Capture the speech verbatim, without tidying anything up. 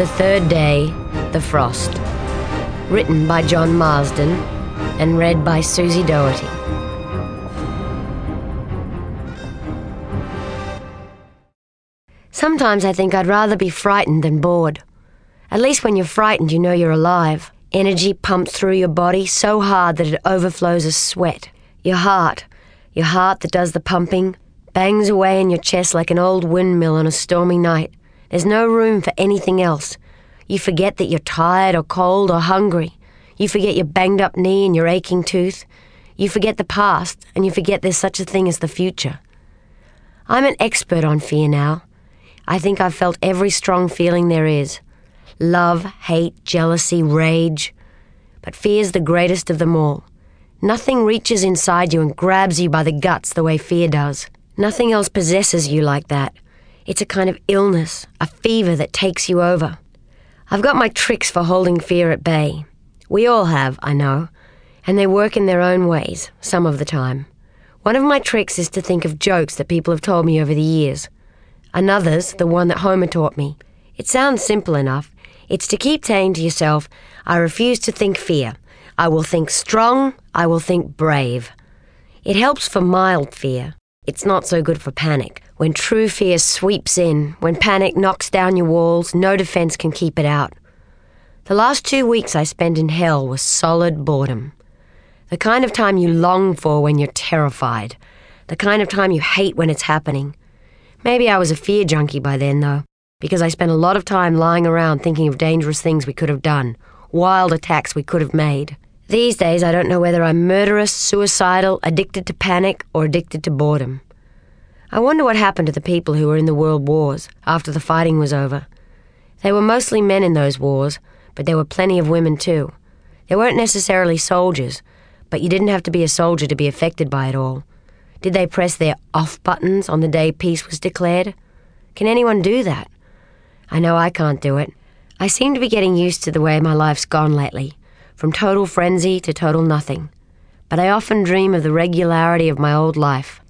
The Third Day, The Frost. Written by John Marsden and read by Susie Doherty. Sometimes I think I'd rather be frightened than bored. At least when you're frightened, you know you're alive. Energy pumped through your body so hard that it overflows as sweat. Your heart, your heart that does the pumping, bangs away in your chest like an old windmill on a stormy night. There's no room for anything else. You forget that you're tired or cold or hungry. You forget your banged-up knee and your aching tooth. You forget the past, and you forget there's such a thing as the future. I'm an expert on fear now. I think I've felt every strong feeling there is. Love, hate, jealousy, rage. But fear's the greatest of them all. Nothing reaches inside you and grabs you by the guts the way fear does. Nothing else possesses you like that. It's a kind of illness, a fever that takes you over. I've got my tricks for holding fear at bay. We all have, I know, and they work in their own ways, some of the time. One of my tricks is to think of jokes that people have told me over the years. Another's the one that Homer taught me. It sounds simple enough. It's to keep saying to yourself, I refuse to think fear. I will think strong. I will think brave. It helps for mild fear. It's not so good for panic. When true fear sweeps in, when panic knocks down your walls, no defense can keep it out. The last two weeks I spent in hell was solid boredom. The kind of time you long for when you're terrified. The kind of time you hate when it's happening. Maybe I was a fear junkie by then, though, because I spent a lot of time lying around thinking of dangerous things we could have done, wild attacks we could have made. These days, I don't know whether I'm murderous, suicidal, addicted to panic, or addicted to boredom. I wonder what happened to the people who were in the world wars after the fighting was over. They were mostly men in those wars, but there were plenty of women too. They weren't necessarily soldiers, but you didn't have to be a soldier to be affected by it all. Did they press their off buttons on the day peace was declared? Can anyone do that? I know I can't do it. I seem to be getting used to the way my life's gone lately, from total frenzy to total nothing. But I often dream of the regularity of my old life.